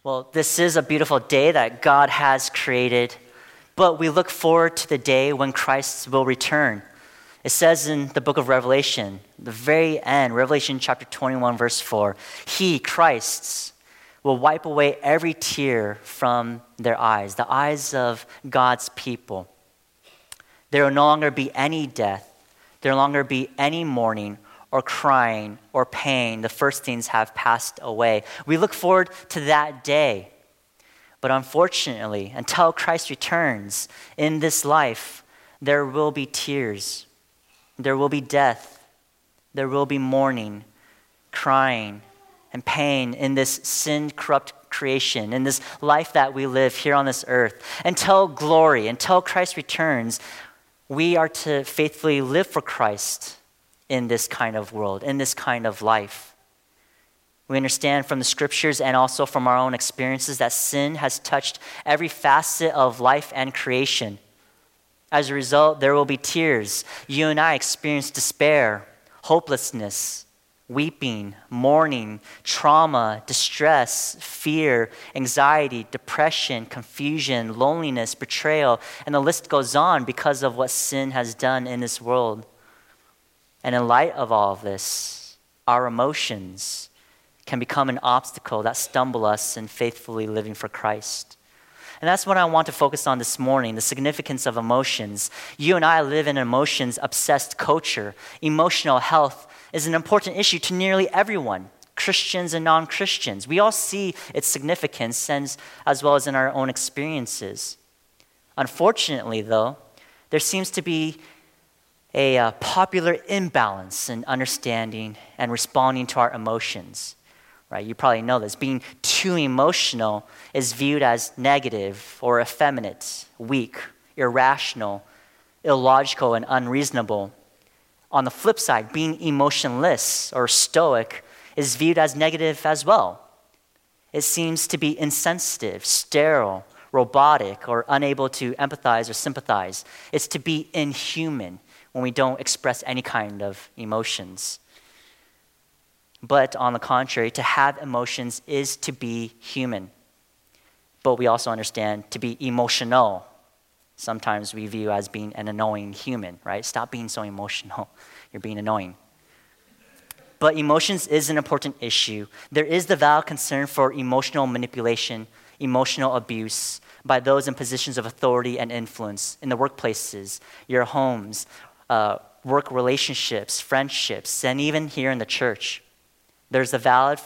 Well, this is a beautiful day that God has created, but we look forward to the day when Christ will return. It says in the book of Revelation, the very end, Revelation chapter 21, verse 4, He, Christ, will wipe away every tear from their eyes, the eyes of God's people. There will no longer be any death. There will no longer be any mourning or crying or pain. The first things have passed away. We look forward to that day. But unfortunately, until Christ returns in this life, there will be tears. There will be death. There will be mourning, crying, and pain in this sin-corrupt creation, in this life that we live here on this earth. Until glory, until Christ returns, we are to faithfully live for Christ in this kind of world, in this kind of life. We understand from the scriptures and also from our own experiences that sin has touched every facet of life and creation. As a result, there will be tears. You and I experience despair, hopelessness, weeping, mourning, trauma, distress, fear, anxiety, depression, confusion, loneliness, betrayal, and the list goes on because of what sin has done in this world. And in light of all of this, our emotions can become an obstacle that stumble us in faithfully living for Christ. And that's what I want to focus on this morning, the significance of emotions. You and I live in an emotions-obsessed culture. Emotional health is an important issue to nearly everyone, Christians and non-Christians. We all see its significance as well as in our own experiences. Unfortunately, though, there seems to be a popular imbalance in understanding and responding to our emotions. Right? You probably know this. Being too emotional is viewed as negative or effeminate, weak, irrational, illogical, and unreasonable. On the flip side, being emotionless or stoic is viewed as negative as well. It seems to be insensitive, sterile, robotic, or unable to empathize or sympathize. It's to be inhuman when we don't express any kind of emotions. But on the contrary, to have emotions is to be human. But we also understand to be emotional, sometimes we view as being an annoying human, right? Stop being so emotional. You're being annoying. But emotions is an important issue. There is the valid concern for emotional manipulation, emotional abuse by those in positions of authority and influence in the workplaces, your homes, work relationships, friendships, and even here in the church. There's a valid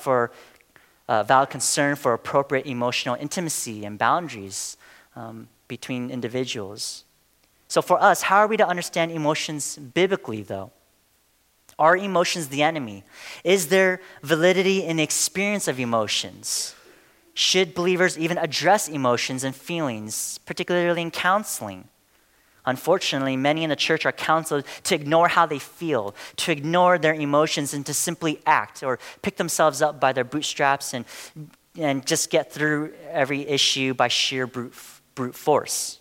concern for appropriate emotional intimacy and boundaries between individuals. So for us, how are we to understand emotions biblically, though? Are emotions the enemy? Is there validity in the experience of emotions? Should believers even address emotions and feelings, particularly in counseling? Unfortunately, many in the church are counseled to ignore how they feel, to ignore their emotions, and to simply act or pick themselves up by their bootstraps and just get through every issue by sheer brute force.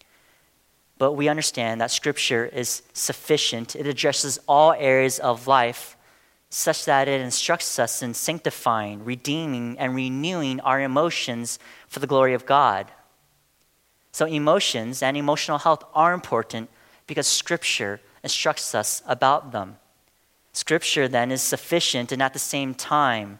But we understand that Scripture is sufficient. It addresses all areas of life such that it instructs us in sanctifying, redeeming, and renewing our emotions for the glory of God. So emotions and emotional health are important because Scripture instructs us about them. Scripture then is sufficient, and at the same time,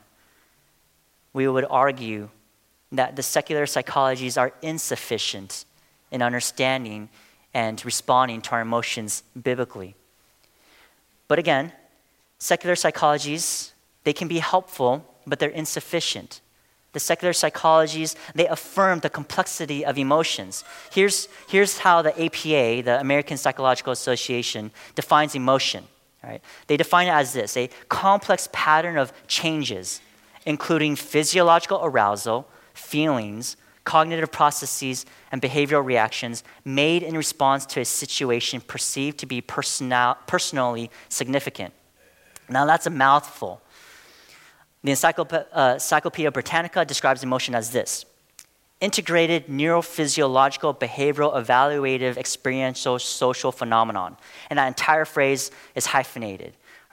we would argue that the secular psychologies are insufficient in understanding and responding to our emotions biblically. But again, secular psychologies, they can be helpful, but they're insufficient. The secular psychologies, they affirm the complexity of emotions. Here's how the APA, the American Psychological Association, defines emotion. Right? They define it as this: a complex pattern of changes, including physiological arousal, feelings, cognitive processes, and behavioral reactions made in response to a situation perceived to be personally significant. Now that's a mouthful. The Encyclopedia Britannica describes emotion as this: integrated neurophysiological, behavioral, evaluative, experiential, social phenomenon. And that entire phrase is hyphenated.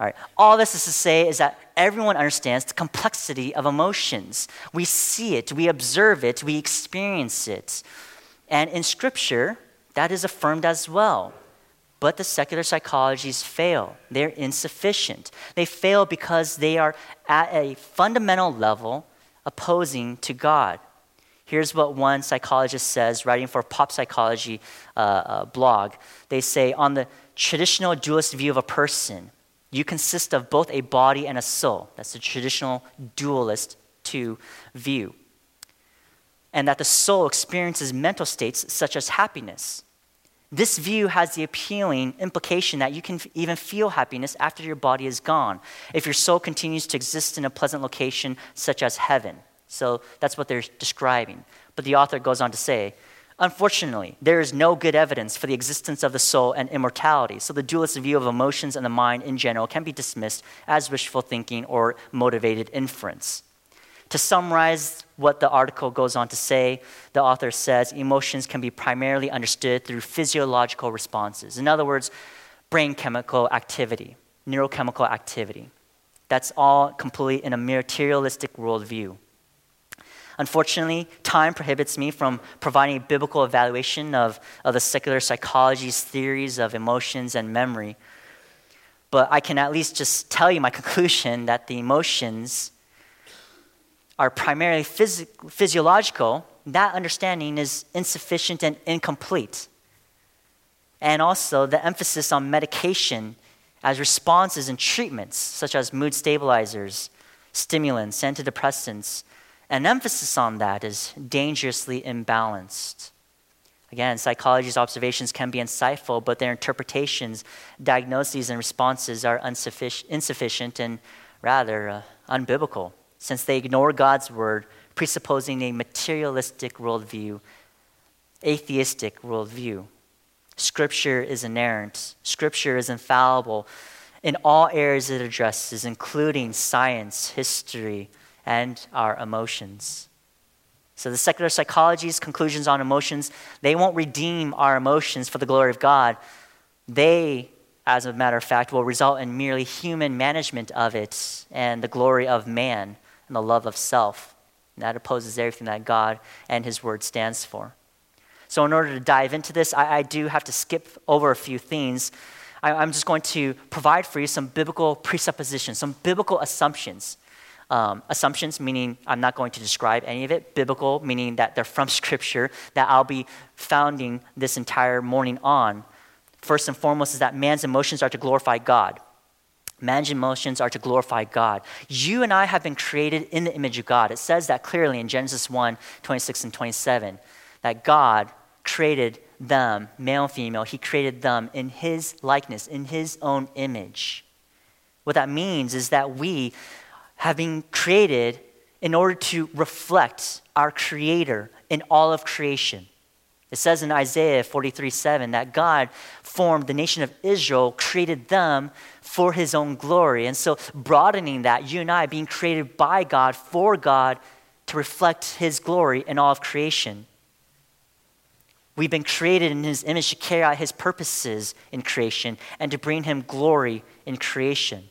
All right. All this is to say is that everyone understands the complexity of emotions. We see it, we observe it, we experience it. And in Scripture, that is affirmed as well. But the secular psychologies fail. They're insufficient. They fail because they are at a fundamental level opposing to God. Here's what one psychologist says, writing for a pop psychology blog. They say, on the traditional dualist view of a person, you consist of both a body and a soul. That's the traditional dualist view. And that the soul experiences mental states such as happiness. This view has the appealing implication that you can even feel happiness after your body is gone, if your soul continues to exist in a pleasant location such as heaven. So that's what they're describing. But the author goes on to say, unfortunately, there is no good evidence for the existence of the soul and immortality, so the dualist view of emotions and the mind in general can be dismissed as wishful thinking or motivated inference. To summarize what the article goes on to say, the author says emotions can be primarily understood through physiological responses. In other words, brain chemical activity, neurochemical activity. That's all completely in a materialistic worldview. Unfortunately, time prohibits me from providing a biblical evaluation of the secular psychology's theories of emotions and memory. But I can at least just tell you my conclusion that the emotions are primarily physiological. That understanding is insufficient and incomplete. And also the emphasis on medication as responses and treatments, such as mood stabilizers, stimulants, antidepressants, an emphasis on that is dangerously imbalanced. Again, psychology's observations can be insightful, but their interpretations, diagnoses, and responses are insufficient and rather unbiblical, since they ignore God's word, presupposing a materialistic worldview, atheistic worldview. Scripture is inerrant. Scripture is infallible in all areas it addresses, including science, history, and our emotions. So the secular psychology's conclusions on emotions, they won't redeem our emotions for the glory of God. They, as a matter of fact, will result in merely human management of it and the glory of man and the love of self. And that opposes everything that God and His Word stands for. So in order to dive into this, I do have to skip over a few things. I'm just going to provide for you some biblical presuppositions, some biblical assumptions. Assumptions meaning I'm not going to describe any of it. Biblical meaning that they're from Scripture that I'll be founding this entire morning on. First and foremost is that man's emotions are to glorify God. Man's emotions are to glorify God. You and I have been created in the image of God. It says that clearly in Genesis 1, 26 and 27, that God created them, male and female. He created them in His likeness, in His own image. What that means is that we have been created in order to reflect our Creator in all of creation. It says in Isaiah 43:7 that God formed the nation of Israel, created them for His own glory. And so broadening that, you and I being created by God, for God, to reflect His glory in all of creation. We've been created in His image to carry out His purposes in creation and to bring Him glory in creation.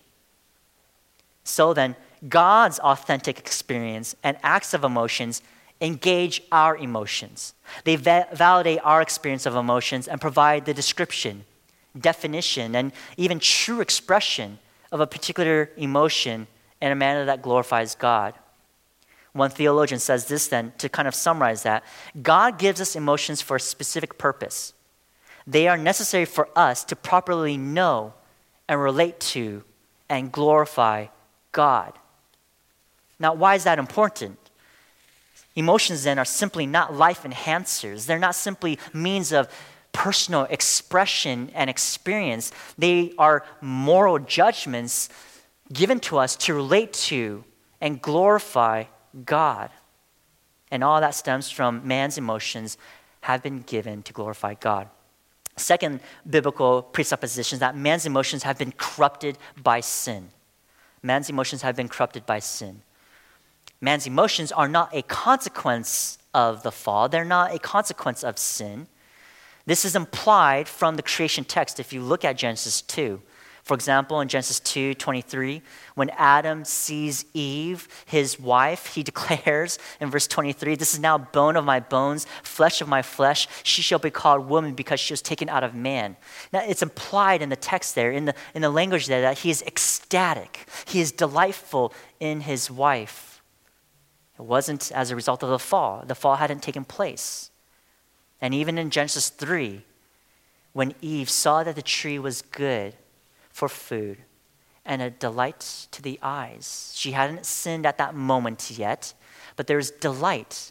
So then, God's authentic experience and acts of emotions engage our emotions. They validate our experience of emotions and provide the description, definition, and even true expression of a particular emotion in a manner that glorifies God. One theologian says this then, to kind of summarize that, God gives us emotions for a specific purpose. They are necessary for us to properly know and relate to and glorify God. Now, why is that important? Emotions then are simply not life enhancers. They're not simply means of personal expression and experience. They are moral judgments given to us to relate to and glorify God. And all that stems from man's emotions have been given to glorify God. Second biblical presupposition is that man's emotions have been corrupted by sin. Man's emotions have been corrupted by sin. Man's emotions are not a consequence of the fall. They're not a consequence of sin. This is implied from the creation text. If you look at Genesis 2, For example, in Genesis 2:23, when Adam sees Eve, his wife, he declares in verse 23, "This is now bone of my bones, flesh of my flesh. She shall be called woman because she was taken out of man." Now, it's implied in the text there, in the language there, that he is ecstatic. He is delightful in his wife. It wasn't as a result of the fall. The fall hadn't taken place. And even in Genesis 3, when Eve saw that the tree was good for food and a delight to the eyes. She hadn't sinned at that moment yet, but there's delight.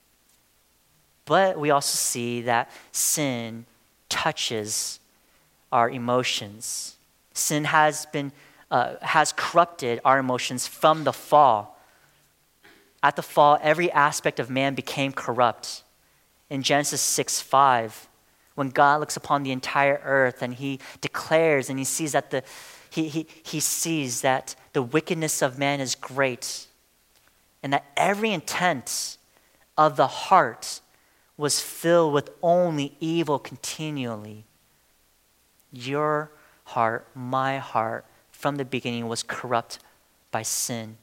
But we also see that sin touches our emotions. Sin has corrupted our emotions from the fall. At the fall, every aspect of man became corrupt. In Genesis 6:5, when God looks upon the entire earth and he declares and he sees that he sees that the wickedness of man is great and that every intent of the heart was filled with only evil continually. Your heart, my heart, from the beginning was corrupt by sin.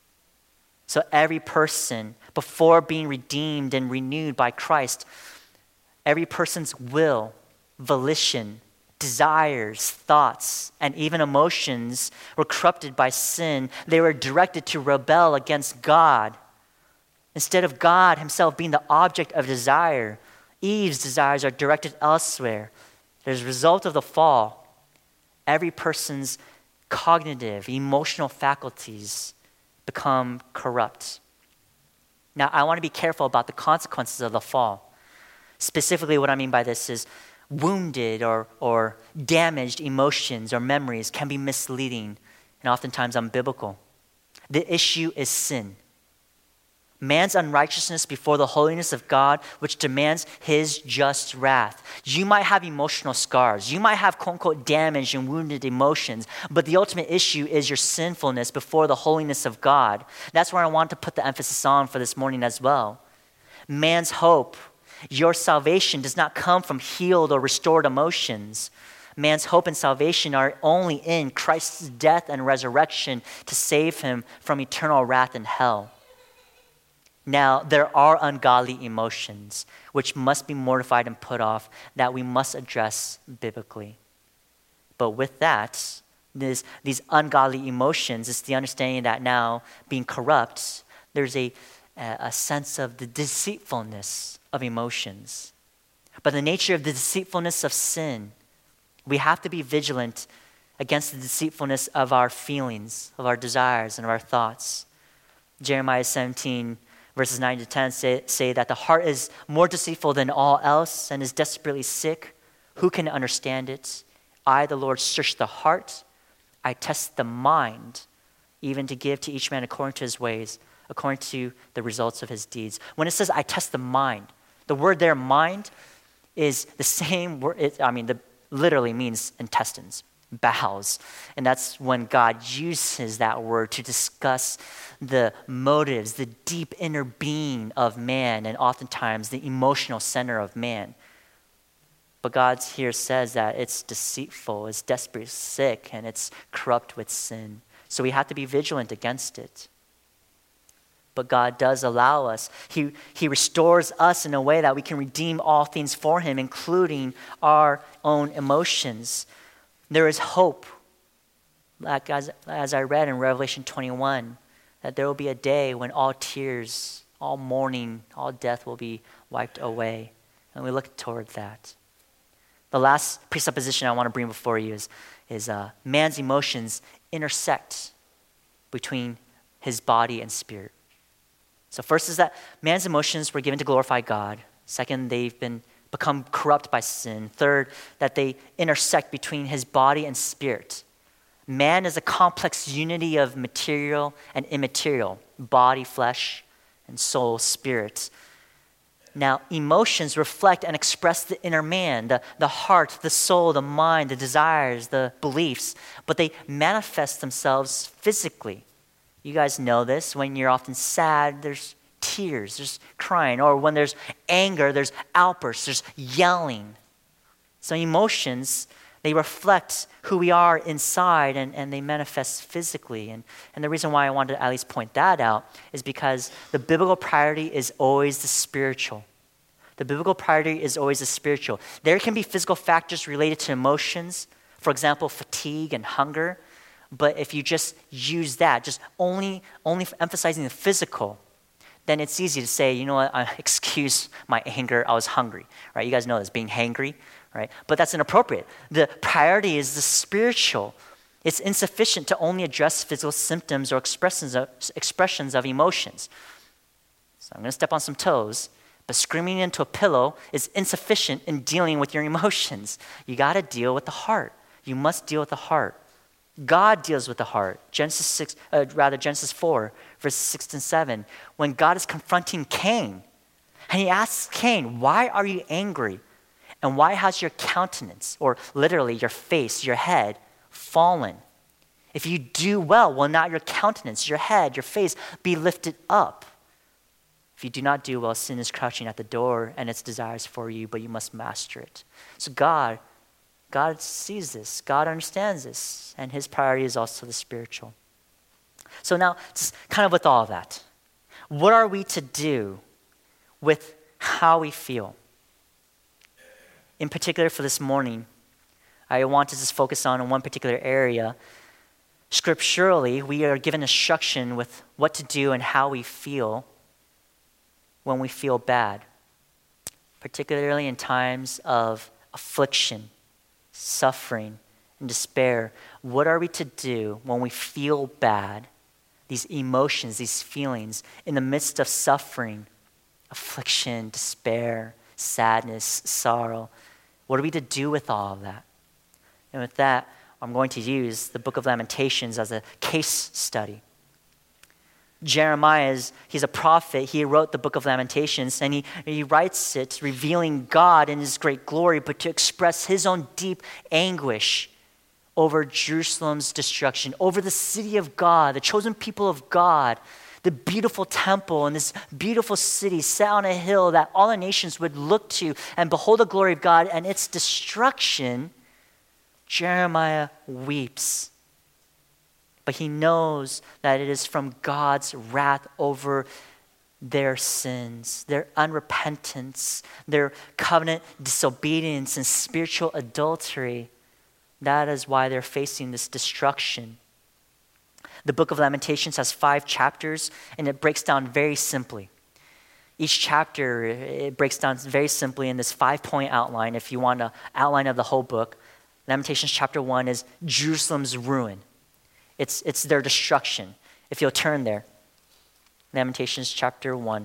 So every person, before being redeemed and renewed by Christ, every person's will, volition, desires, thoughts, and even emotions were corrupted by sin. They were directed to rebel against God. Instead of God himself being the object of desire, Eve's desires are directed elsewhere. As a result of the fall, every person's cognitive, emotional faculties become corrupt. Now, I want to be careful about the consequences of the fall. Specifically, what I mean by this is wounded or damaged emotions or memories can be misleading and oftentimes unbiblical. The issue is sin. Man's unrighteousness before the holiness of God, which demands his just wrath. You might have emotional scars. You might have quote-unquote damaged and wounded emotions, but the ultimate issue is your sinfulness before the holiness of God. That's where I want to put the emphasis on for this morning as well. Man's hope, your salvation, does not come from healed or restored emotions. Man's hope and salvation are only in Christ's death and resurrection to save him from eternal wrath in hell. Now, there are ungodly emotions which must be mortified and put off that we must address biblically. But with that, these ungodly emotions, it's the understanding that now, being corrupt, there's a sense of the deceitfulness of emotions. But the nature of the deceitfulness of sin, we have to be vigilant against the deceitfulness of our feelings, of our desires, and of our thoughts. Jeremiah 17 verses 9 to 10 say that the heart is more deceitful than all else and is desperately sick. Who can understand it? I, the Lord, search the heart. I test the mind, even to give to each man according to his ways, according to the results of his deeds. When it says I test the mind, the word there, mind, is the same word. Literally means intestines, bowels. And that's when God uses that word to discuss the motives, the deep inner being of man, and oftentimes the emotional center of man. But God here says that it's deceitful, it's desperately sick, and it's corrupt with sin. So we have to be vigilant against it. But God does allow us. He restores us in a way that we can redeem all things for him, including our own emotions. There is hope, like as I read in Revelation 21, that there will be a day when all tears, all mourning, all death will be wiped away. And we look toward that. The last presupposition I want to bring before you is man's emotions intersect between his body and spirit. So first is that man's emotions were given to glorify God. Second, they've become corrupt by sin. Third, that they intersect between his body and spirit. Man is a complex unity of material and immaterial, body, flesh, and soul, spirit. Now, emotions reflect and express the inner man, the heart, the soul, the mind, the desires, the beliefs, but they manifest themselves physically. You guys know this. When you're often sad, there's tears, there's crying. Or when there's anger, there's outbursts, there's yelling. So emotions They reflect who we are inside, and they manifest physically. And the reason why I wanted to at least point that out is because the biblical priority is always the spiritual. The biblical priority is always the spiritual. There can be physical factors related to emotions, for example, fatigue and hunger. But if you just use that, just only emphasizing the physical, then it's easy to say, you know what, excuse my anger, I was hungry, right? You guys know this, being hangry, right? But that's inappropriate. The priority is the spiritual. It's insufficient to only address physical symptoms or expressions of emotions. So I'm going to step on some toes, but screaming into a pillow is insufficient in dealing with your emotions. You got to deal with the heart. You must deal with the heart. God deals with the heart. Genesis 4, verses 6 and 7. When God is confronting Cain, and he asks Cain, why are you angry? And why has your countenance, or literally your face, your head, fallen? If you do well, will not your countenance, your head, your face be lifted up? If you do not do well, sin is crouching at the door and its desires for you, but you must master it. So God sees this. God understands this. And his priority is also the spiritual. So now, just kind of with all of that, what are we to do with how we feel? In particular for this morning, I want to just focus on one particular area. Scripturally, we are given instruction with what to do and how we feel when we feel bad, particularly in times of affliction, suffering, and despair. What are we to do when we feel bad, these emotions, these feelings, in the midst of suffering, affliction, despair, sadness, sorrow? What are we to do with all of that? And with that, I'm going to use the book of Lamentations as a case study. Jeremiah, he's a prophet. He wrote the book of Lamentations, and he writes it revealing God in his great glory, but to express his own deep anguish over Jerusalem's destruction, over the city of God, the chosen people of God, the beautiful temple and this beautiful city set on a hill that all the nations would look to and behold the glory of God, and its destruction. Jeremiah weeps. But he knows that it is from God's wrath over their sins, their unrepentance, their covenant disobedience and spiritual adultery. That is why they're facing this destruction. The book of Lamentations has 5 chapters, and it breaks down very simply. Each chapter, it breaks down very simply in this 5-point outline. If you want an outline of the whole book, Lamentations chapter 1 is Jerusalem's ruin. It's their destruction. If you'll turn there, Lamentations chapter 1.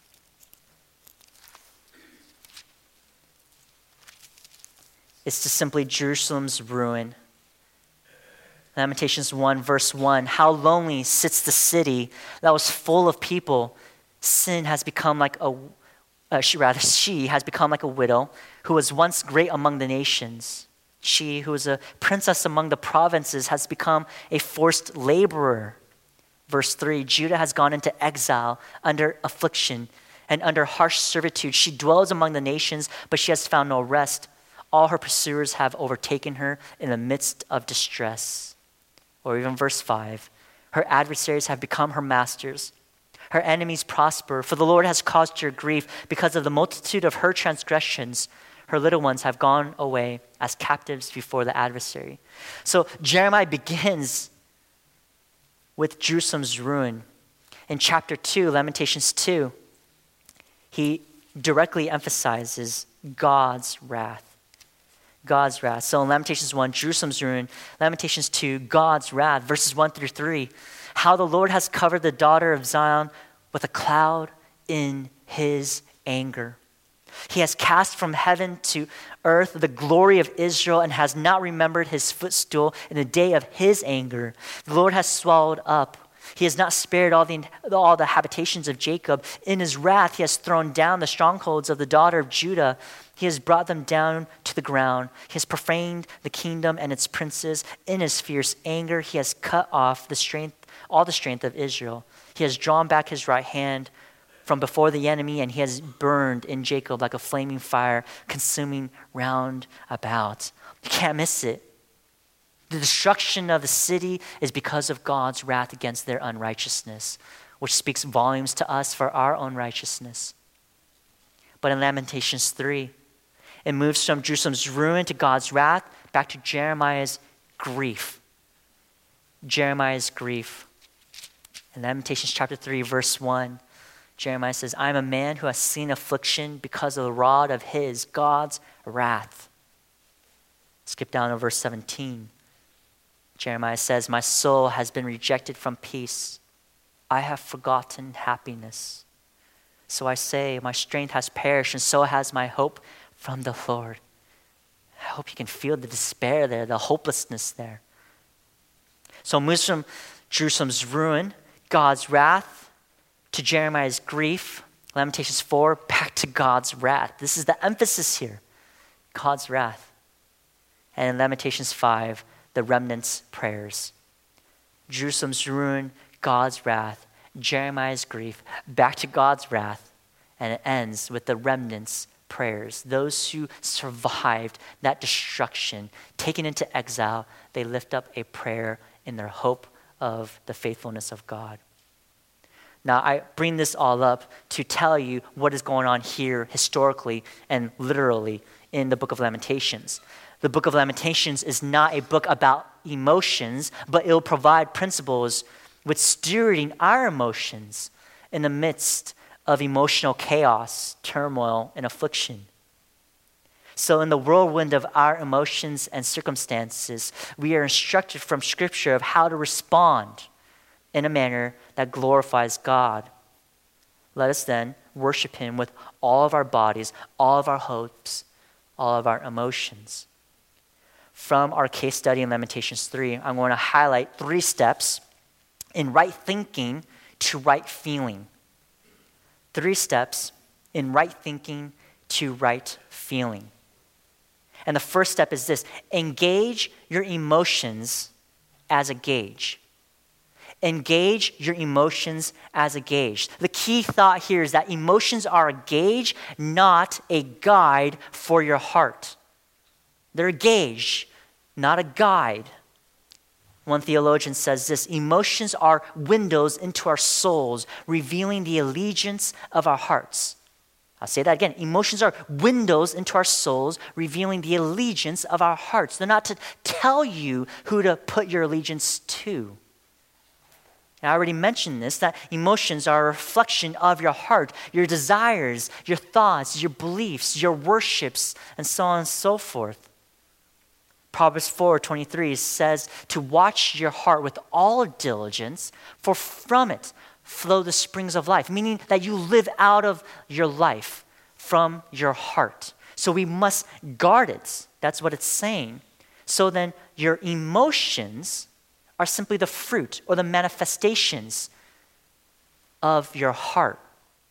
It's just simply Jerusalem's ruin. Lamentations 1, verse 1. How lonely sits the city that was full of people. Sin has become like she has become like a widow who was once great among the nations. She, who was a princess among the provinces, has become a forced laborer. Verse 3, Judah has gone into exile under affliction and under harsh servitude. She dwells among the nations, but she has found no rest. All her pursuers have overtaken her in the midst of distress. Or even verse 5, her adversaries have become her masters. Her enemies prosper, for the Lord has caused her grief because of the multitude of her transgressions. Her little ones have gone away as captives before the adversary. So Jeremiah begins with Jerusalem's ruin. In chapter 2, Lamentations 2, he directly emphasizes God's wrath. God's wrath. So in Lamentations 1, Jerusalem's ruin. Lamentations 2, God's wrath. Verses 1 through 3. How the Lord has covered the daughter of Zion with a cloud in his anger. He has cast from heaven to earth the glory of Israel and has not remembered his footstool in the day of his anger. The Lord has swallowed up. He has not spared all the habitations of Jacob. In his wrath, he has thrown down the strongholds of the daughter of Judah. He has brought them down to the ground. He has profaned the kingdom and its princes. In his fierce anger, he has cut off all the strength of Israel. He has drawn back his right hand from before the enemy, and he has burned in Jacob like a flaming fire, consuming round about. You can't miss it. The destruction of the city is because of God's wrath against their unrighteousness, which speaks volumes to us for our own righteousness. But in Lamentations 3, it moves from Jerusalem's ruin to God's wrath back to Jeremiah's grief. Jeremiah's grief. In Lamentations chapter 3, verse 1, Jeremiah says, I am a man who has seen affliction because of the rod of his, God's wrath. Skip down to verse 17. Jeremiah says, my soul has been rejected from peace. I have forgotten happiness. So I say, my strength has perished, and so has my hope from the Lord. I hope you can feel the despair there, the hopelessness there. So it moves from Jerusalem's ruin, God's wrath, to Jeremiah's grief, Lamentations 4, back to God's wrath. This is the emphasis here, God's wrath. And in Lamentations 5, the remnant's prayers. Jerusalem's ruin, God's wrath, Jeremiah's grief, back to God's wrath, and it ends with the remnant's prayers. Those who survived that destruction, taken into exile, they lift up a prayer in their hope of the faithfulness of God. Now, I bring this all up to tell you what is going on here historically and literally in the book of Lamentations. The book of Lamentations is not a book about emotions, but it will provide principles with stewarding our emotions in the midst of emotional chaos, turmoil, and affliction. So in the whirlwind of our emotions and circumstances, we are instructed from Scripture of how to respond in a manner that glorifies God. Let us then worship Him with all of our bodies, all of our hopes, all of our emotions. From our case study in Lamentations 3, I'm going to highlight 3 steps in right thinking to right feeling. 3 steps in right thinking to right feeling. And the first step is this: engage your emotions as a gauge. Engage your emotions as a gauge. The key thought here is that emotions are a gauge, not a guide for your heart. They're a gauge, not a guide. One theologian says this: emotions are windows into our souls, revealing the allegiance of our hearts. I'll say that again. Emotions are windows into our souls, revealing the allegiance of our hearts. They're not to tell you who to put your allegiance to. And I already mentioned this, that emotions are a reflection of your heart, your desires, your thoughts, your beliefs, your worships, and so on and so forth. Proverbs 4:23 says to watch your heart with all diligence, for from it flow the springs of life, meaning that you live out of your life from your heart. So we must guard it. That's what it's saying. So then your emotions are simply the fruit or the manifestations of your heart.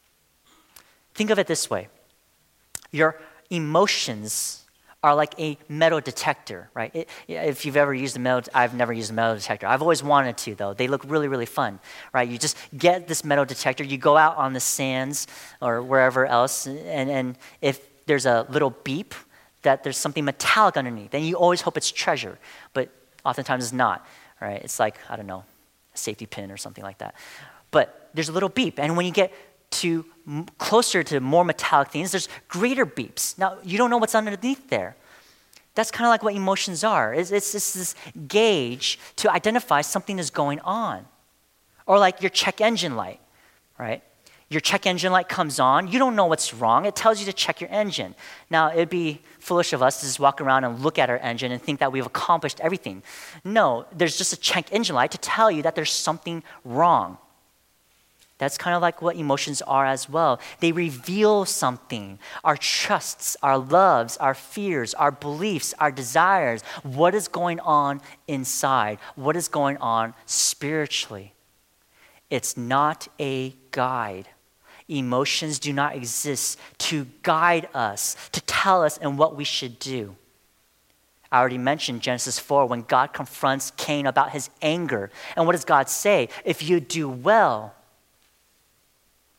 Think of it this way. Your emotions are like a metal detector, right? If you've ever used a metal, I've never used a metal detector. I've always wanted to, though. They look really, really fun, right? You just get this metal detector, you go out on the sands or wherever else, and if there's a little beep that there's something metallic underneath, then you always hope it's treasure, but oftentimes it's not, right? It's like, I don't know, a safety pin or something like that. But there's a little beep, and when you get to closer to more metallic things, there's greater beeps. Now, you don't know what's underneath there. That's kind of like what emotions are. It's this gauge to identify something is going on. Or like your check engine light, right? Your check engine light comes on. You don't know what's wrong. It tells you to check your engine. Now, it'd be foolish of us to just walk around and look at our engine and think that we've accomplished everything. No, there's just a check engine light to tell you that there's something wrong. That's kind of like what emotions are as well. They reveal something. Our trusts, our loves, our fears, our beliefs, our desires. What is going on inside? What is going on spiritually? It's not a guide. Emotions do not exist to guide us, to tell us and what we should do. I already mentioned Genesis 4 when God confronts Cain about his anger. And what does God say? If you do well,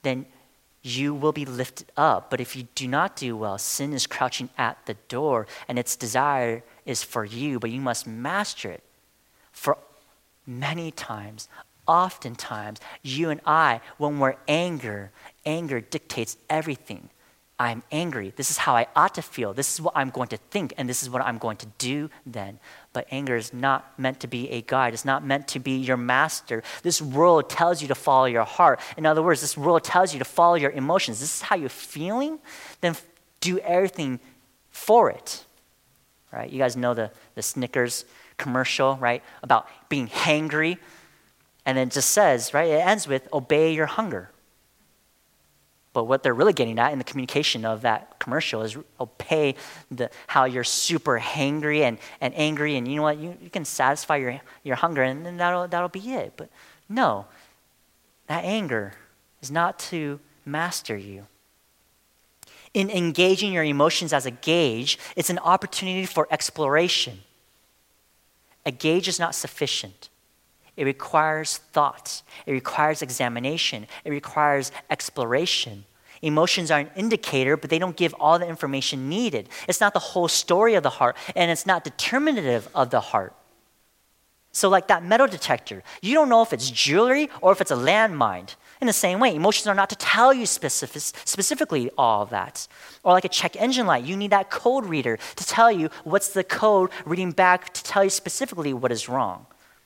then you will be lifted up. But if you do not do well, sin is crouching at the door, and its desire is for you, but you must master it. For many times, oftentimes, you and I, when we're angry, anger dictates everything. I'm angry. This is how I ought to feel. This is what I'm going to think, and this is what I'm going to do then. But anger is not meant to be a guide. It's not meant to be your master. This world tells you to follow your heart. In other words, this world tells you to follow your emotions. This is how you're feeling? Then do everything for it. Right? You guys know the Snickers commercial, right? About being hangry. And it just says, right? It ends with, obey your hunger. But what they're really getting at in the communication of that commercial is obey how you're super hangry and angry, and you know what, you can satisfy your hunger, and then that'll be it. But no, that anger is not to master you. In engaging your emotions as a gauge, it's an opportunity for exploration. A gauge is not sufficient. It requires thought. It requires examination. It requires exploration. Emotions are an indicator, but they don't give all the information needed. It's not the whole story of the heart, and it's not determinative of the heart. So like that metal detector, you don't know if it's jewelry or if it's a landmine. In the same way, emotions are not to tell you specifically all of that. Or like a check engine light, you need that code reader to tell you what's the code reading back to tell you specifically what is wrong.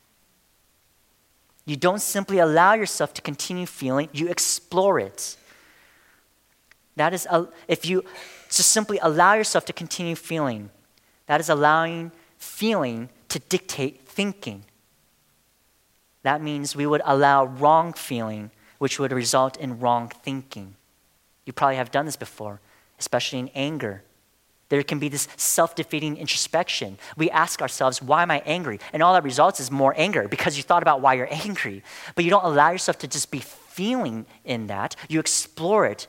You don't simply allow yourself to continue feeling, you explore it. That is, if you just simply allow yourself to continue feeling, that is allowing feeling to dictate thinking. That means we would allow wrong feeling, which would result in wrong thinking. You probably have done this before, especially in anger. There can be this self-defeating introspection. We ask ourselves, why am I angry? And all that results is more anger because you thought about why you're angry. But you don't allow yourself to just be feeling in that. You explore it.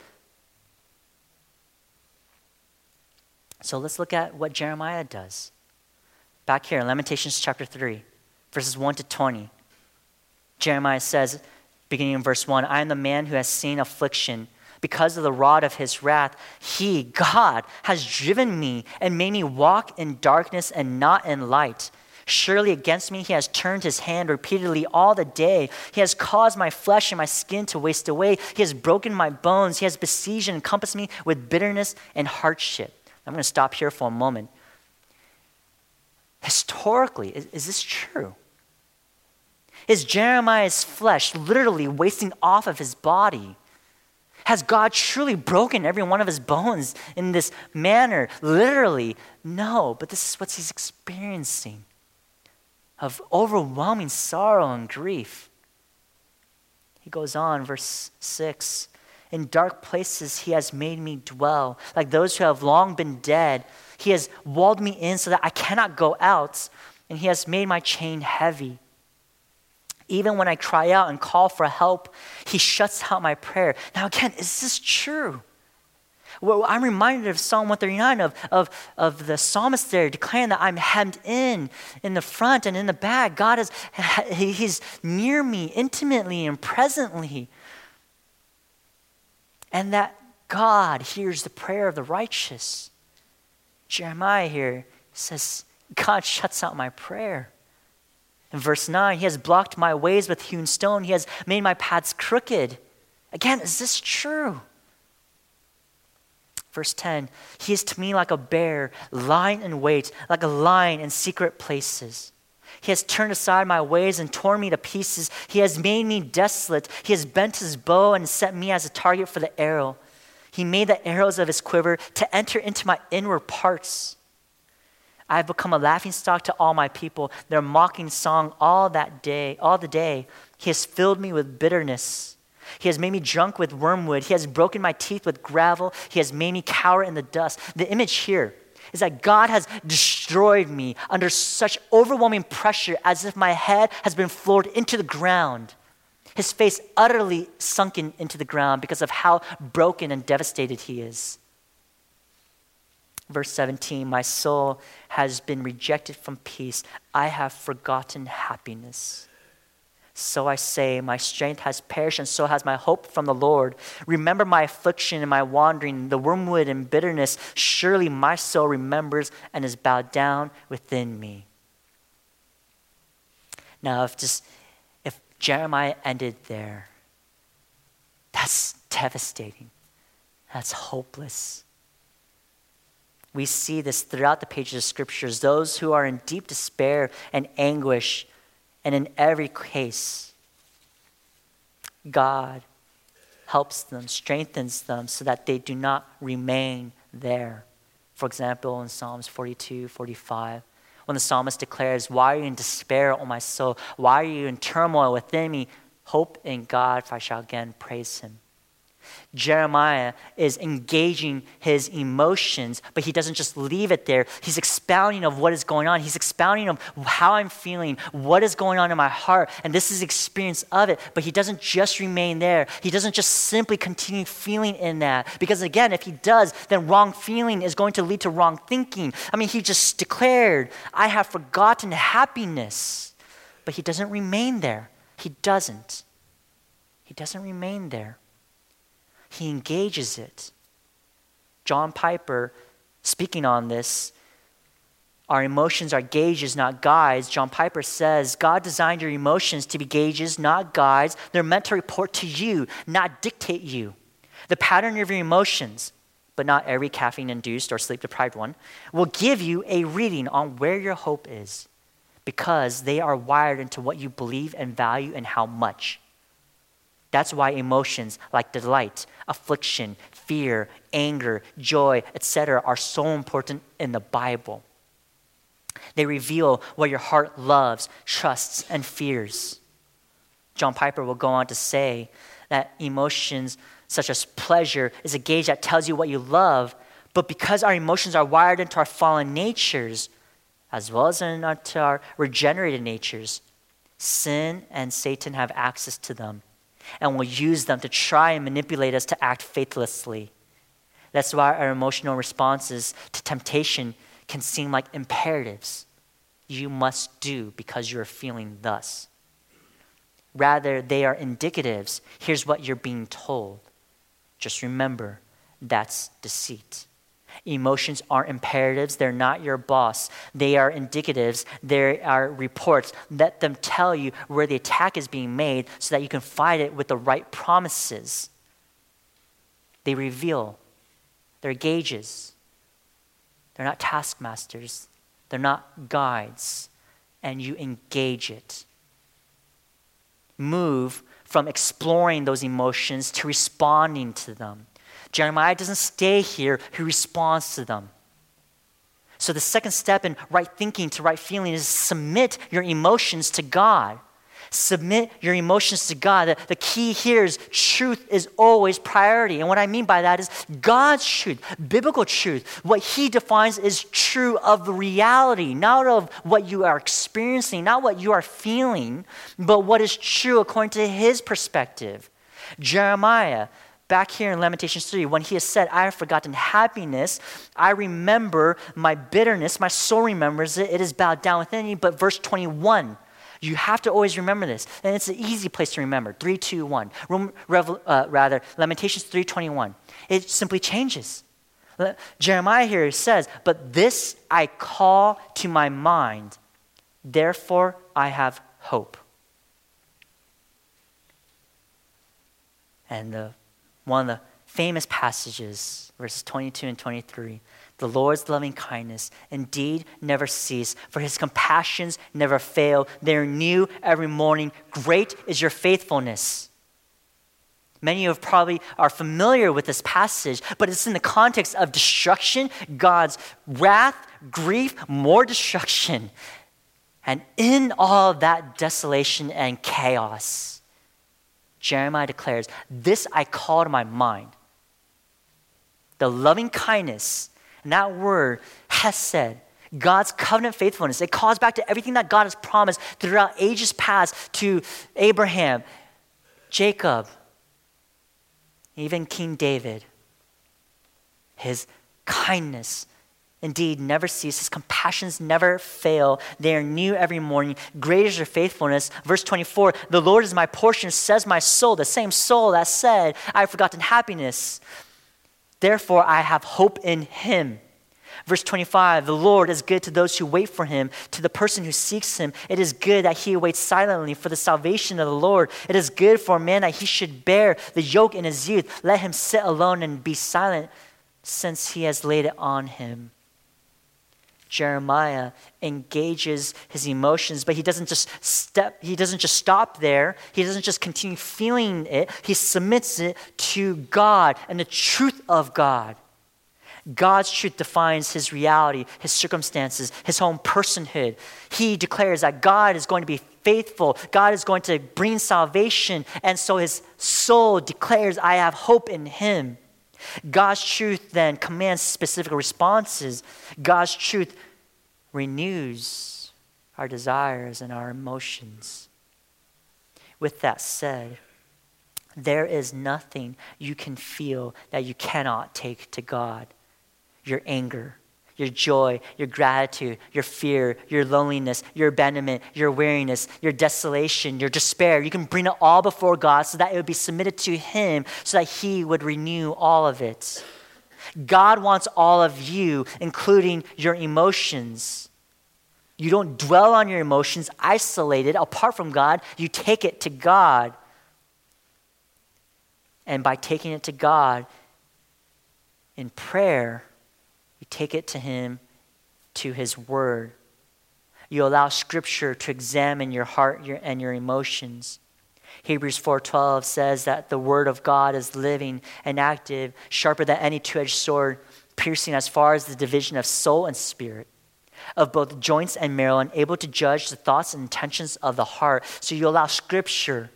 So let's look at what Jeremiah does. Back here in Lamentations chapter 3, verses 1 to 20. Jeremiah says, beginning in verse 1, I am the man who has seen affliction. Because of the rod of his wrath, he, God, has driven me and made me walk in darkness and not in light. Surely against me he has turned his hand repeatedly all the day. He has caused my flesh and my skin to waste away. He has broken my bones. He has besieged and encompassed me with bitterness and hardship. I'm going to stop here for a moment. Historically, is this true? Is Jeremiah's flesh literally wasting off of his body? Has God truly broken every one of his bones in this manner? Literally, no, but this is what he's experiencing of overwhelming sorrow and grief. He goes on, verse 6, in dark places he has made me dwell, like those who have long been dead. He has walled me in so that I cannot go out, and he has made my chain heavy. Even when I cry out and call for help, he shuts out my prayer. Now again, is this true? Well, I'm reminded of Psalm 139 of the psalmist there declaring that I'm hemmed in the front and in the back. God he's near me intimately and presently. And that God hears the prayer of the righteous. Jeremiah here says, God shuts out my prayer. In verse 9, he has blocked my ways with hewn stone. He has made my paths crooked. Again, is this true? Verse 10, he is to me like a bear, lying in wait, like a lion in secret places. He has turned aside my ways and torn me to pieces. He has made me desolate. He has bent his bow and set me as a target for the arrow. He made the arrows of his quiver to enter into my inward parts. I have become a laughingstock to all my people, their mocking song all the day. He has filled me with bitterness. He has made me drunk with wormwood. He has broken my teeth with gravel. He has made me cower in the dust. The image here is that God has destroyed me under such overwhelming pressure as if my head has been floored into the ground. His face utterly sunken into the ground because of how broken and devastated he is. Verse 17, my soul has been rejected from peace. I have forgotten happiness. So I say, my strength has perished, and so has my hope from the Lord. Remember my affliction and my wandering, the wormwood and bitterness. Surely my soul remembers and is bowed down within me. Now, if Jeremiah ended there, that's devastating. That's hopeless. We see this throughout the pages of scriptures. Those who are in deep despair and anguish, and in every case, God helps them, strengthens them so that they do not remain there. For example, in Psalms 42, 45, when the psalmist declares, "Why are you in despair, O my soul? Why are you in turmoil within me? Hope in God, for I shall again praise him." Jeremiah is engaging his emotions, but he doesn't just leave it there. He's expounding of what is going on. He's expounding of how I'm feeling, what is going on in my heart, and this is experience of it. But he doesn't just remain there. He doesn't just simply continue feeling in that. Because again, if he does, then wrong feeling is going to lead to wrong thinking. I mean, he just declared, "I have forgotten happiness." But he doesn't remain there. He doesn't. He doesn't remain there. He engages it. John Piper, speaking on this, our emotions are gauges, not guides. John Piper says, God designed your emotions to be gauges, not guides. They're meant to report to you, not dictate you. The pattern of your emotions, but not every caffeine-induced or sleep-deprived one, will give you a reading on where your hope is, because they are wired into what you believe and value and how much. That's why emotions like delight, affliction, fear, anger, joy, etc. are so important in the Bible. They reveal what your heart loves, trusts, and fears. John Piper will go on to say that emotions such as pleasure is a gauge that tells you what you love, but because our emotions are wired into our fallen natures, as well as into our regenerated natures, sin and Satan have access to them and will use them to try and manipulate us to act faithlessly. That's why our emotional responses to temptation can seem like imperatives. You must do because you're feeling thus. Rather, they are indicatives. Here's what you're being told. Just remember, that's deceit. Emotions aren't imperatives. They're not your boss. They are indicatives. They are reports. Let them tell you where the attack is being made so that you can fight it with the right promises. They reveal. They're gauges. They're not taskmasters. They're not guides. And you engage it. Move from exploring those emotions to responding to them. Jeremiah doesn't stay here, he responds to them. So the second step in right thinking to right feeling is submit your emotions to God. Submit your emotions to God. The key here is truth is always priority. And what I mean by that is God's truth, biblical truth. What he defines is true of the reality, not of what you are experiencing, not what you are feeling, but what is true according to his perspective. Jeremiah, back here in Lamentations 3, when he has said, I have forgotten happiness, I remember my bitterness, my soul remembers it, it is bowed down within me. But verse 21, you have to always remember this. And it's an easy place to remember. 3, 2, 1. Lamentations 3:21. It simply changes. Jeremiah here says, but this I call to my mind, therefore I have hope. And one of the famous passages, verses 22 and 23, the Lord's loving kindness indeed never cease, for his compassions never fail. They are new every morning. Great is your faithfulness. Many of you probably are familiar with this passage, but it's in the context of destruction, God's wrath, grief, more destruction. And in all that desolation and chaos, Jeremiah declares, this I call to my mind. The loving kindness, and that word, hesed, God's covenant faithfulness, it calls back to everything that God has promised throughout ages past to Abraham, Jacob, even King David. His kindness indeed never cease. His compassions never fail. They are new every morning. Great is your faithfulness. Verse 24, the Lord is my portion, says my soul, the same soul that said, I have forgotten happiness. Therefore, I have hope in him. Verse 25, the Lord is good to those who wait for him, to the person who seeks him. It is good that he waits silently for the salvation of the Lord. It is good for a man that he should bear the yoke in his youth. Let him sit alone and be silent, since he has laid it on him. Jeremiah engages his emotions, but he doesn't just stop there. He doesn't just continue feeling it. He submits it to God and the truth of God. God's truth defines his reality, his circumstances, his own personhood. He declares that God is going to be faithful. God is going to bring salvation. And so his soul declares, I have hope in him. God's truth then commands specific responses. God's truth renews our desires and our emotions. With that said, there is nothing you can feel that you cannot take to God. Your anger, your joy, your gratitude, your fear, your loneliness, your abandonment, your weariness, your desolation, your despair. You can bring it all before God so that it would be submitted to him so that he would renew all of it. God wants all of you, including your emotions. You don't dwell on your emotions isolated, apart from God. You take it to God. And by taking it to God in prayer, you take it to him, to his word. You allow Scripture to examine your heart and your emotions. Hebrews 4:12 says that the word of God is living and active, sharper than any two-edged sword, piercing as far as the division of soul and spirit, of both joints and marrow, and able to judge the thoughts and intentions of the heart. So you allow Scripture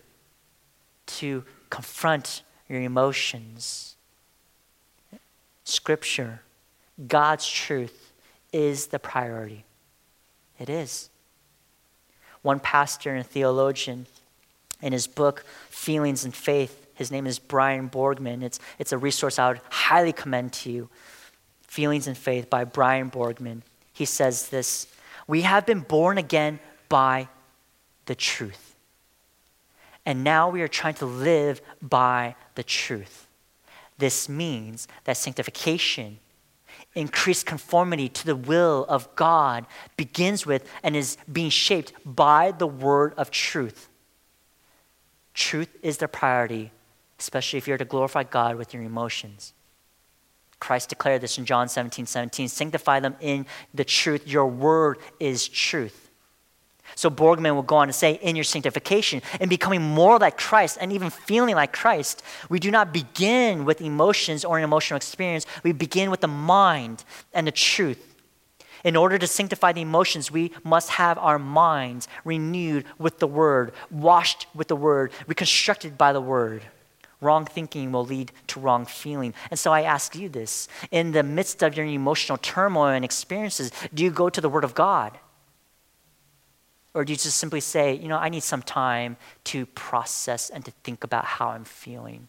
to confront your emotions. Scripture, God's truth, is the priority. It is. One pastor and theologian, in his book, Feelings and Faith, his name is Brian Borgman. It's a resource I would highly commend to you. Feelings and Faith by Brian Borgman. He says this, we have been born again by the truth. And now we are trying to live by the truth. This means that sanctification, increased conformity to the will of God, begins with and is being shaped by the word of truth. Truth is the priority, especially if you're to glorify God with your emotions. Christ declared this in John 17:17. Sanctify them in the truth. Your word is truth. So Borgman will go on to say, in your sanctification and becoming more like Christ and even feeling like Christ, we do not begin with emotions or an emotional experience. We begin with the mind and the truth. In order to sanctify the emotions, we must have our minds renewed with the word, washed with the word, reconstructed by the word. Wrong thinking will lead to wrong feeling. And so I ask you this, in the midst of your emotional turmoil and experiences, do you go to the word of God? Or do you just simply say, I need some time to process and to think about how I'm feeling?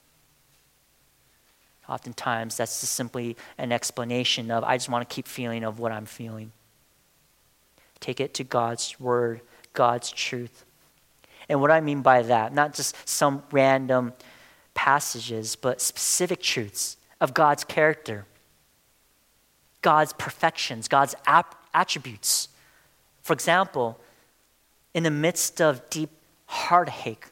Oftentimes, that's just simply an explanation of, I just want to keep feeling of what I'm feeling. Take it to God's word, God's truth. And what I mean by that, not just some random passages, but specific truths of God's character, God's perfections, God's attributes. For example, in the midst of deep heartache,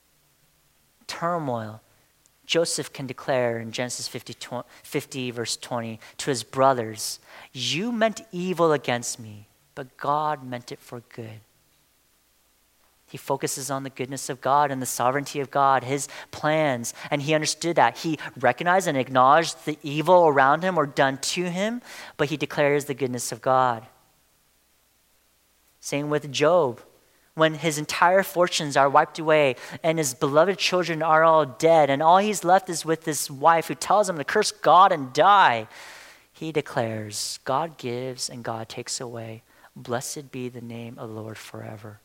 turmoil, Joseph can declare in Genesis 50 verse 20 to his brothers, you meant evil against me, but God meant it for good. He focuses on the goodness of God and the sovereignty of God, his plans, and he understood that. He recognized and acknowledged the evil around him or done to him, but he declares the goodness of God. Same with Job. When his entire fortunes are wiped away and his beloved children are all dead and all he's left is with this wife who tells him to curse God and die, he declares, God gives and God takes away. Blessed be the name of the Lord forever.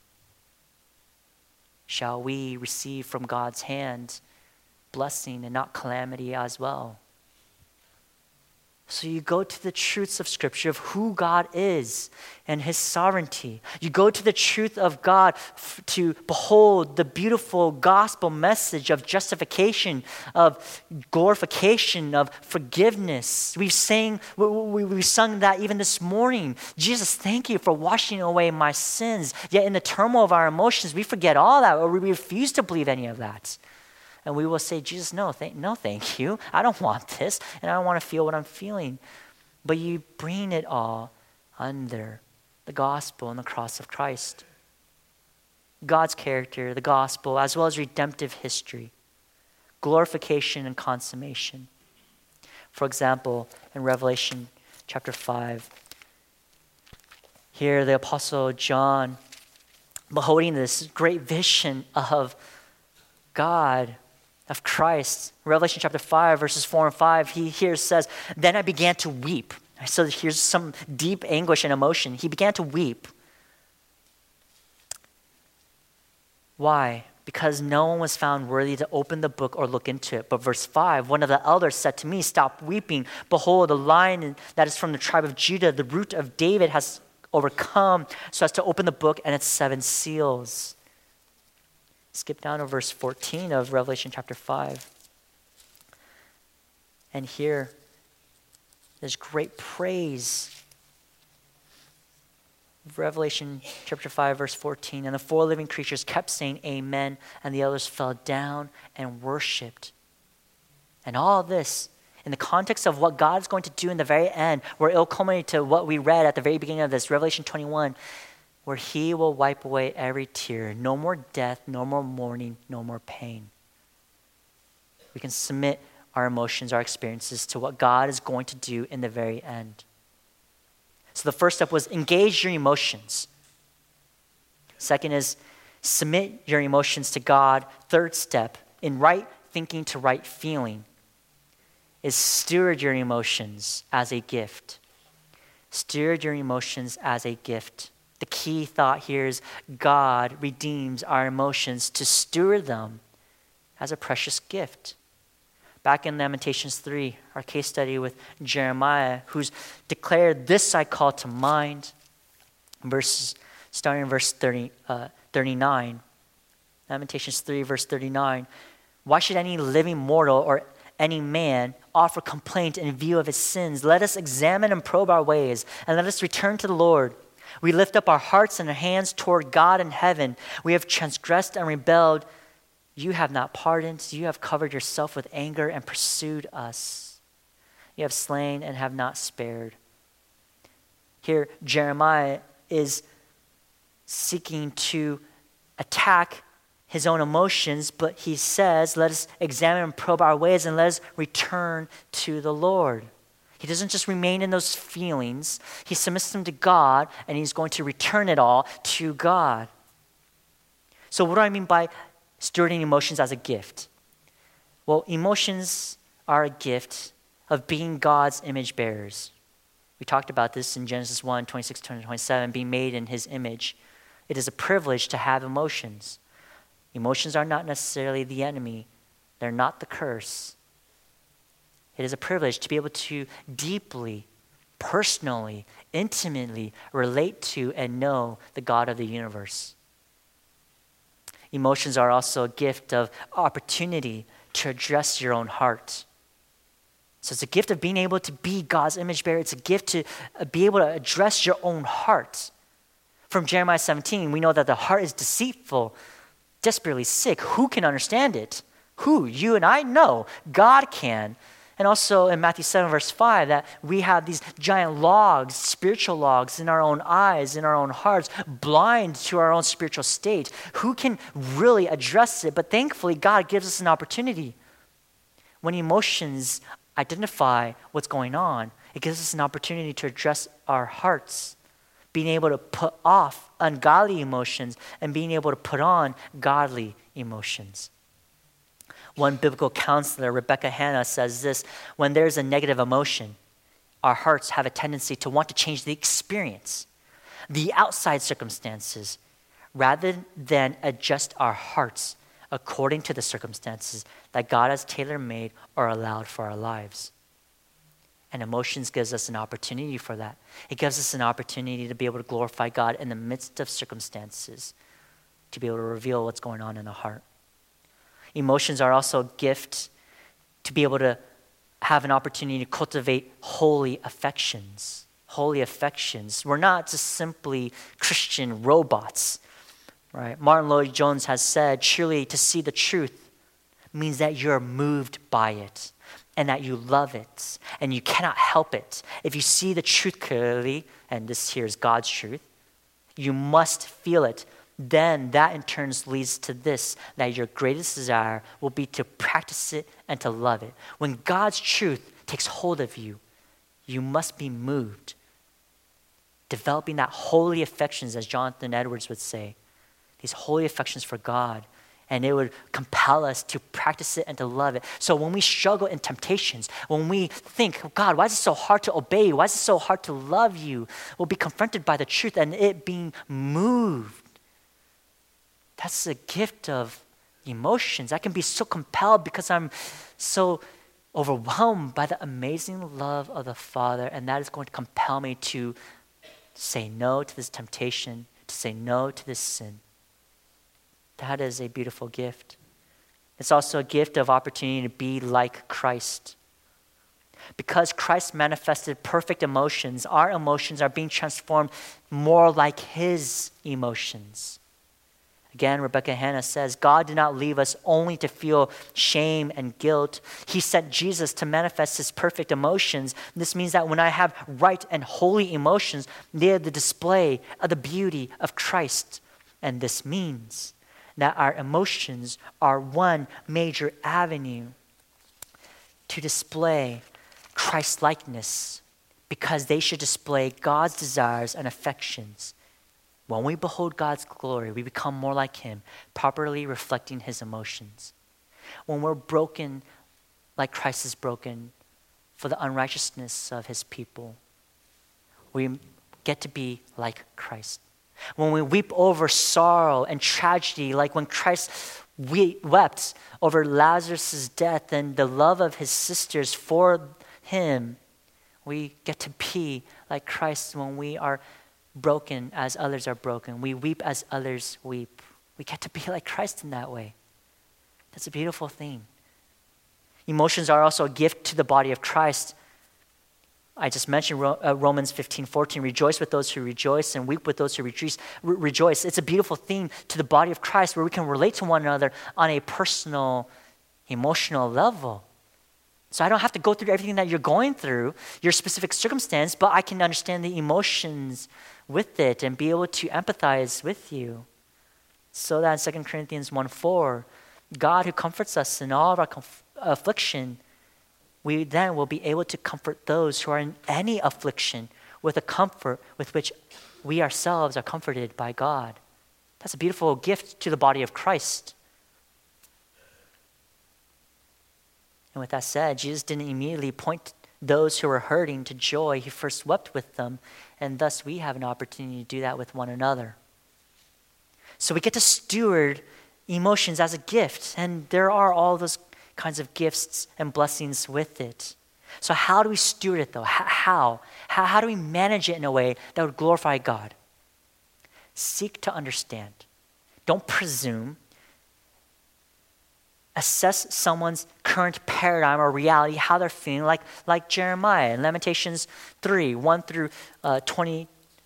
Shall we receive from God's hand blessing and not calamity as well? So you go to the truths of Scripture of who God is and His sovereignty. You go to the truth of God to behold the beautiful gospel message of justification, of glorification, of forgiveness. We sung that even this morning. Jesus, thank you for washing away my sins. Yet in the turmoil of our emotions, we forget all that, or we refuse to believe any of that. And we will say, Jesus, no, thank you. I don't want this, and I don't want to feel what I'm feeling. But you bring it all under the gospel and the cross of Christ. God's character, the gospel, as well as redemptive history, glorification and consummation. For example, in Revelation chapter 5, here the Apostle John, beholding this great vision of God, of Christ. Revelation chapter 5, verses 4 and 5, he here says, "Then I began to weep." So here's some deep anguish and emotion. He began to weep. Why? Because no one was found worthy to open the book or look into it. But verse 5, one of the elders said to me, "Stop weeping. Behold, the lion that is from the tribe of Judah, the root of David, has overcome so as to open the book and its 7 seals." Skip down to verse 14 of Revelation chapter 5. And here, there's great praise. Revelation chapter 5, verse 14. "And the 4 living creatures kept saying, 'Amen,' and the others fell down and worshiped." And all this, in the context of what God's going to do in the very end, where it'll culminate to what we read at the very beginning of this, Revelation 21, where He will wipe away every tear. No more death, no more mourning, no more pain. We can submit our emotions, our experiences to what God is going to do in the very end. So the first step was engage your emotions. Second is submit your emotions to God. Third step, in right thinking to right feeling, is steward your emotions as a gift. Steward your emotions as a gift. The key thought here is God redeems our emotions to steward them as a precious gift. Back in Lamentations 3, our case study with Jeremiah, who's declared, "This I call to mind," starting in verse 39. Lamentations 3, verse 39. "Why should any living mortal or any man offer complaint in view of his sins? Let us examine and probe our ways, and let us return to the Lord. We lift up our hearts and our hands toward God in heaven. We have transgressed and rebelled. You have not pardoned. You have covered yourself with anger and pursued us. You have slain and have not spared." Here, Jeremiah is seeking to attack his own emotions, but he says, let us examine and probe our ways and let us return to the Lord. He doesn't just remain in those feelings. He submits them to God, and he's going to return it all to God. So what do I mean by stewarding emotions as a gift? Well, emotions are a gift of being God's image bearers. We talked about this in Genesis 1, 26, 27, being made in His image. It is a privilege to have emotions. Emotions are not necessarily the enemy. They're not the curse. It is a privilege to be able to deeply, personally, intimately relate to and know the God of the universe. Emotions are also a gift of opportunity to address your own heart. So it's a gift of being able to be God's image bearer. It's a gift to be able to address your own heart. From Jeremiah 17, we know that the heart is deceitful, desperately sick. Who can understand it? Who? You and I? No. God can. And also in Matthew 7, verse 5, that we have these giant logs, spiritual logs in our own eyes, in our own hearts, blind to our own spiritual state. Who can really address it? But thankfully, God gives us an opportunity. When emotions identify what's going on, it gives us an opportunity to address our hearts, being able to put off ungodly emotions and being able to put on godly emotions. One biblical counselor, Rebecca Hanna, says this: when there's a negative emotion, our hearts have a tendency to want to change the experience, the outside circumstances, rather than adjust our hearts according to the circumstances that God has tailor-made or allowed for our lives. And emotions gives us an opportunity for that. It gives us an opportunity to be able to glorify God in the midst of circumstances, to be able to reveal what's going on in the heart. Emotions are also a gift to be able to have an opportunity to cultivate holy affections. Holy affections. We're not just simply Christian robots, right? Martin Lloyd-Jones has said, surely to see the truth means that you're moved by it and that you love it and you cannot help it. If you see the truth clearly, and this here is God's truth, you must feel it. Then that in turn leads to this, that your greatest desire will be to practice it and to love it. When God's truth takes hold of you, you must be moved. Developing that holy affections, as Jonathan Edwards would say, these holy affections for God, and it would compel us to practice it and to love it. So when we struggle in temptations, when we think, oh God, why is it so hard to obey you? Why is it so hard to love you? We'll be confronted by the truth and it being moved. That's a gift of emotions. I can be so compelled because I'm so overwhelmed by the amazing love of the Father, and that is going to compel me to say no to this temptation, to say no to this sin. That is a beautiful gift. It's also a gift of opportunity to be like Christ. Because Christ manifested perfect emotions, our emotions are being transformed more like his emotions. Again, Rebecca Hanna says, God did not leave us only to feel shame and guilt. He sent Jesus to manifest his perfect emotions. This means that when I have right and holy emotions, they are the display of the beauty of Christ. And this means that our emotions are one major avenue to display Christ-likeness, because they should display God's desires and affections. When we behold God's glory, we become more like him, properly reflecting his emotions. When we're broken like Christ is broken for the unrighteousness of his people, we get to be like Christ. When we weep over sorrow and tragedy, like when Christ wept over Lazarus' death and the love of his sisters for him, we get to be like Christ when we are broken as others are broken. We weep as others weep. We get to be like Christ in that way. That's a beautiful thing. Emotions are also a gift to the body of Christ. I just mentioned Romans 15:14, rejoice with those who rejoice and weep with those who rejoice. It's a beautiful thing to the body of Christ where we can relate to one another on a personal, emotional level. So I don't have to go through everything that you're going through, your specific circumstance, but I can understand the emotions with it and be able to empathize with you. So that in 2 Corinthians 1:4, God who comforts us in all of our affliction, we then will be able to comfort those who are in any affliction with a comfort with which we ourselves are comforted by God. That's a beautiful gift to the body of Christ. And with that said, Jesus didn't immediately point those who were hurting to joy. He first wept with them, and thus we have an opportunity to do that with one another. So we get to steward emotions as a gift, and there are all those kinds of gifts and blessings with it. So how do we steward it though? How do we manage it in a way that would glorify God? Seek to understand. Don't presume. Assess someone's current paradigm or reality, how they're feeling, like Jeremiah in Lamentations 3, 1 through 20.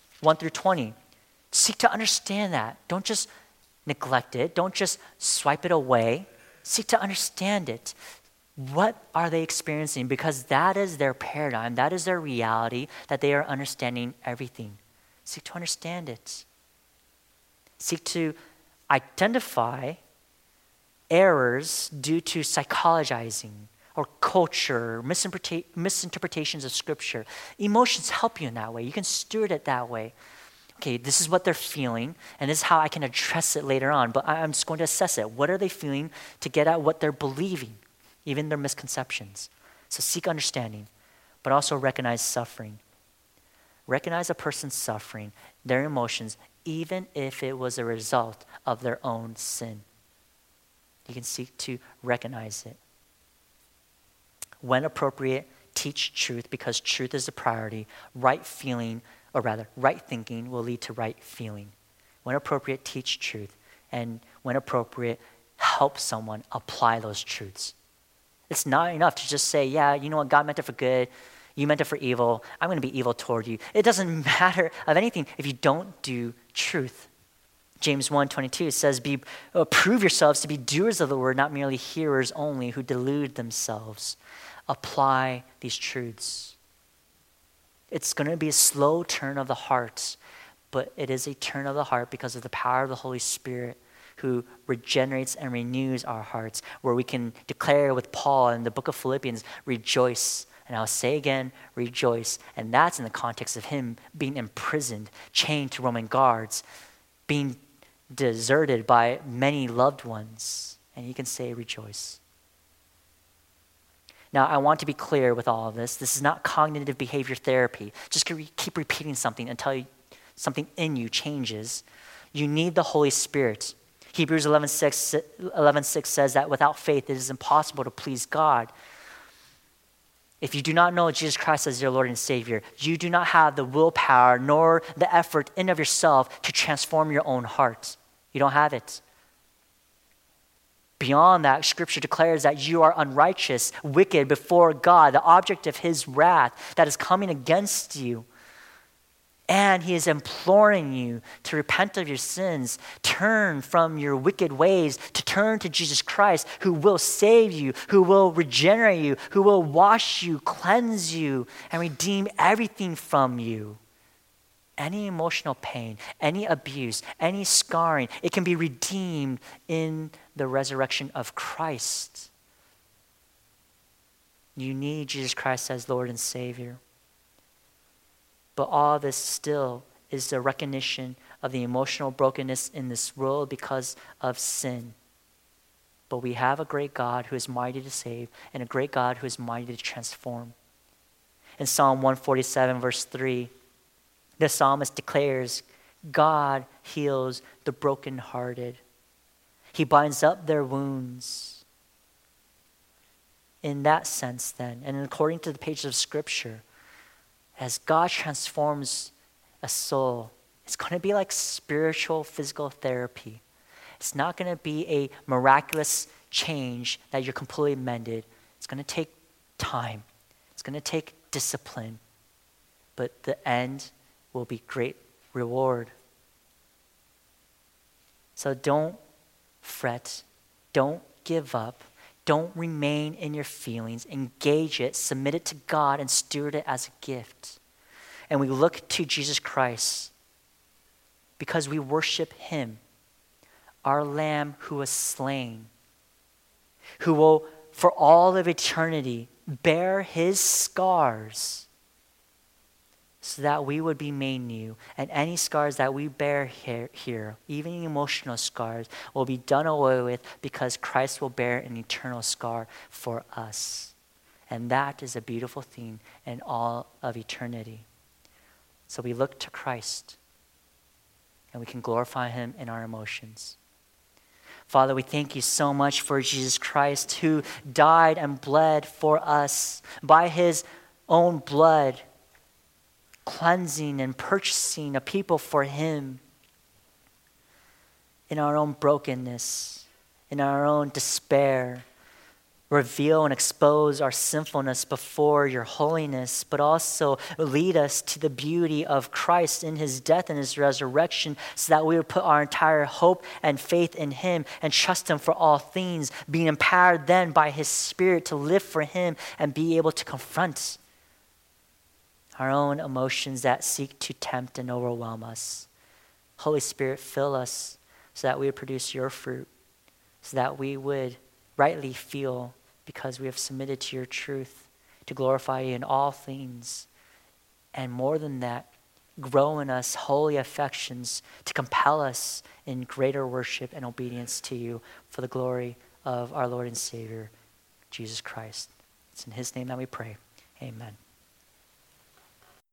Seek to understand that. Don't just neglect it. Don't just swipe it away. Seek to understand it. What are they experiencing? Because that is their paradigm. That is their reality, that they are understanding everything. Seek to understand it. Seek to identify errors due to psychologizing or culture, misinterpretations of Scripture. Emotions help you in that way. You can steward it that way. Okay, this is what they're feeling, and this is how I can address it later on, but I'm just going to assess it. What are they feeling to get at what they're believing, even their misconceptions? So seek understanding, but also recognize suffering. Recognize a person's suffering, their emotions, even if it was a result of their own sin. You can seek to recognize it. When appropriate, teach truth because truth is the priority. Right feeling, or rather, right thinking will lead to right feeling. When appropriate, teach truth. And when appropriate, help someone apply those truths. It's not enough to just say, yeah, you know what, God meant it for good. You meant it for evil. I'm going to be evil toward you. It doesn't matter of anything if you don't do truth. James 1:22 says, prove yourselves to be doers of the word, not merely hearers only who delude themselves. Apply these truths. It's going to be a slow turn of the heart, but it is a turn of the heart because of the power of the Holy Spirit who regenerates and renews our hearts, where we can declare with Paul in the book of Philippians, rejoice. And I'll say again, rejoice. And that's in the context of him being imprisoned, chained to Roman guards, being deserted by many loved ones. And he can say, rejoice. Now, I want to be clear with all of this. This is not cognitive behavior therapy. Just keep repeating something until something in you changes. You need the Holy Spirit. Hebrews 11:6 says that without faith, it is impossible to please God. If you do not know Jesus Christ as your Lord and Savior, you do not have the willpower nor the effort in of yourself to transform your own heart. You don't have it. Beyond that, Scripture declares that you are unrighteous, wicked before God, the object of his wrath that is coming against you. And he is imploring you to repent of your sins, turn from your wicked ways, to turn to Jesus Christ, who will save you, who will regenerate you, who will wash you, cleanse you, and redeem everything from you. Any emotional pain, any abuse, any scarring, it can be redeemed in the resurrection of Christ. You need Jesus Christ as Lord and Savior. But all this still is the recognition of the emotional brokenness in this world because of sin. But we have a great God who is mighty to save and a great God who is mighty to transform. In Psalm 147, verse 3, the psalmist declares, God heals the brokenhearted. He binds up their wounds. In that sense then, and according to the pages of Scripture, as God transforms a soul, it's going to be like spiritual, physical therapy. It's not going to be a miraculous change that you're completely mended. It's going to take time. It's going to take discipline. But the end will be great reward. So don't fret. Don't give up. Don't remain in your feelings. Engage it, submit it to God, and steward it as a gift. And we look to Jesus Christ because we worship him, our Lamb who was slain, who will, for all of eternity, bear his scars so that we would be made new. And any scars that we bear here, even emotional scars, will be done away with because Christ will bear an eternal scar for us. And that is a beautiful thing in all of eternity. So we look to Christ and we can glorify him in our emotions. Father, we thank you so much for Jesus Christ who died and bled for us by his own blood, cleansing and purchasing a people for him in our own brokenness, in our own despair. Reveal and expose our sinfulness before your holiness, but also lead us to the beauty of Christ in his death and his resurrection so that we would put our entire hope and faith in him and trust him for all things, being empowered then by his Spirit to live for him and be able to confront our own emotions that seek to tempt and overwhelm us. Holy Spirit, fill us so that we would produce your fruit, so that we would rightly feel because we have submitted to your truth to glorify you in all things. And more than that, grow in us holy affections to compel us in greater worship and obedience to you for the glory of our Lord and Savior, Jesus Christ. It's in his name that we pray. Amen.